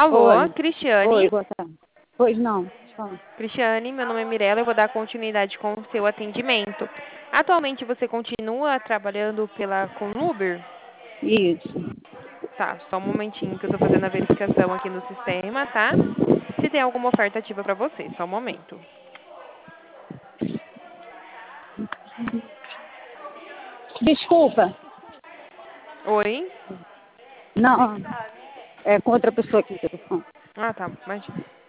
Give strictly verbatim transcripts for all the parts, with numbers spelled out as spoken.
Alô, Oi. Oi, Cristiane? boa tarde. Pois não, deixa eu falar. Cristiane, meu nome é Mirella, eu vou dar continuidade com o seu atendimento. Atualmente você continua trabalhando pela com Uber? Isso. Tá, só um momentinho que eu tô fazendo a verificação aqui no sistema, tá? Se tem alguma oferta ativa pra você, só um momento. Desculpa. Oi? Não, é com outra pessoa aqui que eu tô falando. Ah, tá, mas...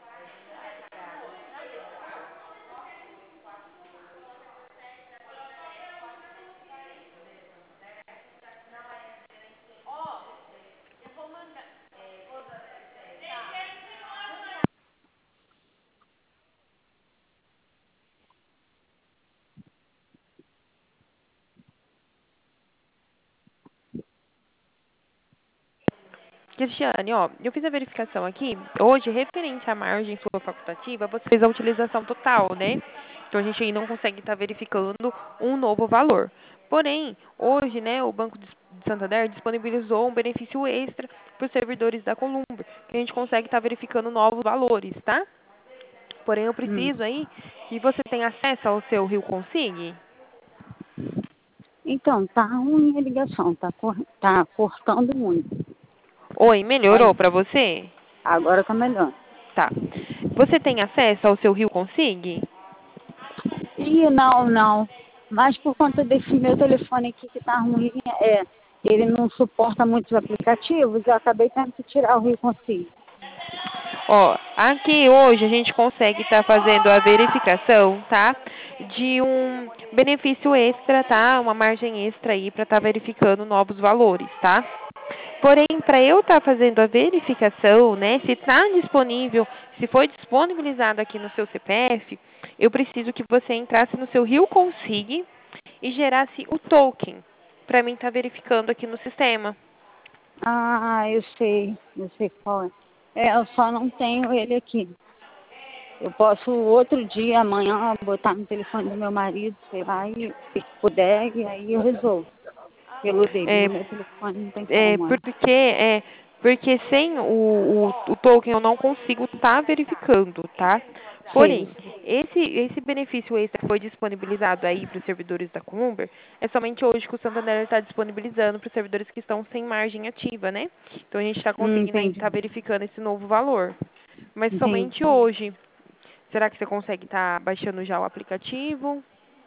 Cristiane, ó, eu fiz a verificação aqui. Hoje, referente à margem sua facultativa, você fez a utilização total, né? Então, a gente ainda não consegue estar verificando um novo valor. Porém, hoje, né, o Banco de Santander disponibilizou um benefício extra para os servidores da Columbre, que a gente consegue estar verificando novos valores, tá? Porém, eu Hum. preciso aí que você tenha acesso ao seu Rio Consigne. Então, tá ruim a ligação, tá, cor... tá cortando muito. Oi, melhorou Olha, para você? agora tá melhor. Tá. Você tem acesso ao seu Rio Consigne? Ih, não, não. Mas por conta desse meu telefone aqui que tá ruim, é, ele não suporta muitos aplicativos, eu acabei tendo que tirar o Rio Consigo. Ó, aqui hoje a gente consegue estar fazendo a verificação, tá? De um benefício extra, tá? Uma margem extra aí para estar verificando novos valores, tá? Porém, para eu estar fazendo a verificação, né, se está disponível, se foi disponibilizado aqui no seu C P F, eu preciso que você entrasse no seu Rio Consigne e gerasse o token para mim estar verificando aqui no sistema. Ah, eu sei, eu sei qual é. É, eu só não tenho ele aqui. Eu posso outro dia, amanhã, botar no telefone do meu marido, sei lá, e se puder, e aí eu resolvo. Pelo dele, É, no meu telefone não tem é, como. É. porque, é, porque sem o, o, o token eu não consigo estar verificando, tá? Sei. Porém, esse, esse benefício extra que foi disponibilizado aí para os servidores da Columber é somente hoje que o Santander está disponibilizando para os servidores que estão sem margem ativa, né? Então a gente está Hum, conseguindo aí entendi. estar verificando esse novo valor. Mas somente Entendi. hoje. Será que você consegue estar baixando já o aplicativo?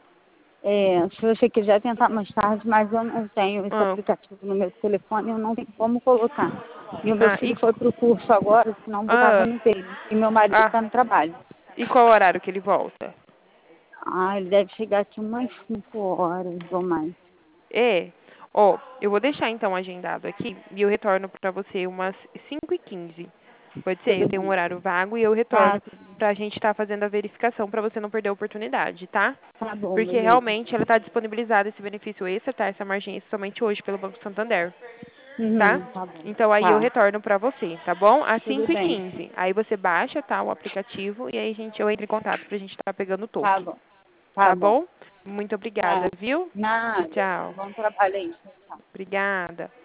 É, se você quiser tentar mais tarde, mas eu não tenho esse Ah, aplicativo no meu telefone, eu não tenho como colocar. E o meu ah, filho e, foi para o curso agora, senão botava ah, no dele. E meu marido ah, está no trabalho. e qual horário que ele volta? Ah, ele deve chegar aqui umas cinco horas ou mais. É. Ó, eu vou deixar então agendado aqui e eu retorno para você umas cinco e quinze. Pode ser? Eu Tudo tenho um bem. horário vago e eu Tá, retorno tudo bem. pra gente estar fazendo a verificação para você não perder a oportunidade, tá? Tá bom, Porque beleza. realmente ela está disponibilizada esse benefício extra, tá? Essa margem extra somente hoje pelo Banco Santander, tá? Uhum, tá bom. Então aí eu Tá, retorno para você, tá bom? Às tudo cinco e bem. quinze. Aí você baixa, tá, o aplicativo e aí a gente eu entro em contato pra gente estar pegando o Tá toque. bom, tá Tá bom. bom? Muito obrigada, Tá. viu? Nada. Tchau. Bom trabalho aí. Tchau. Obrigada.